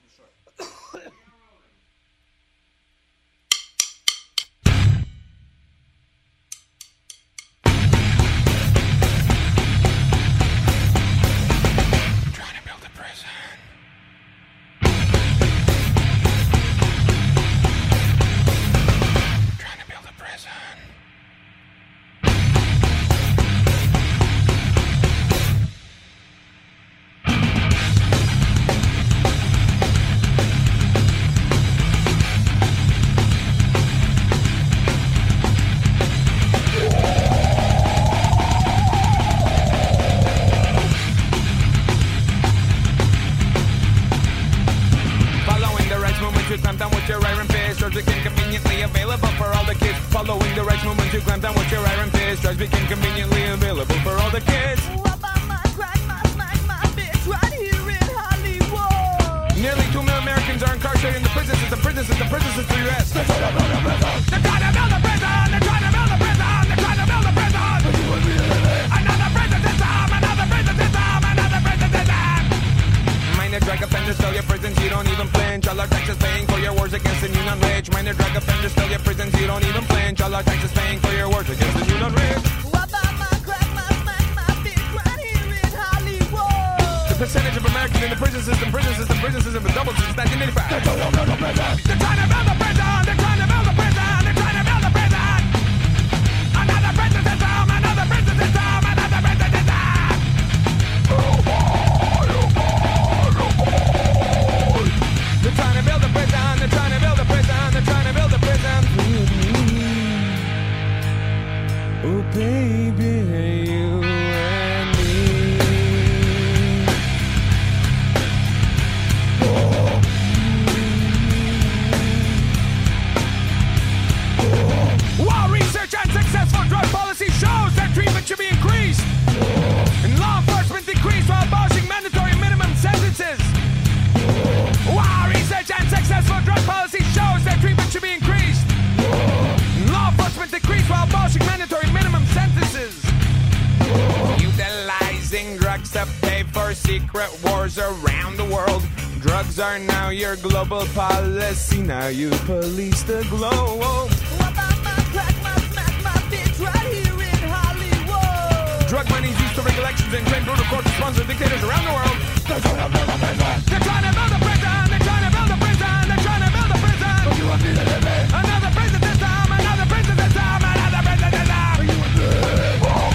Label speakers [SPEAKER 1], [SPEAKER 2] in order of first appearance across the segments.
[SPEAKER 1] Global policy, now you police the globe.
[SPEAKER 2] What about my crack, my smack, my bitch right here in Hollywood?
[SPEAKER 1] Drug money's used to rig elections and train brutal courts to sponsor dictators around the world. They're trying to build a prison. They're trying to build a prison. They're trying to build a prison. They're trying to build a prison. But you want me to live it? Another prison system. Another prison system. Another prison system. You want me to live?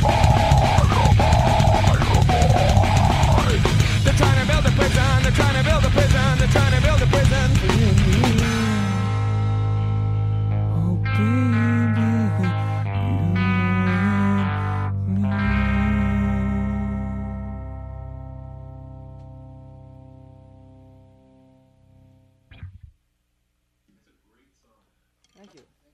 [SPEAKER 1] They're trying to build a prison. They're trying to build a prison. They're trying to build a prison. Oh, baby, you and me.
[SPEAKER 2] Thank you.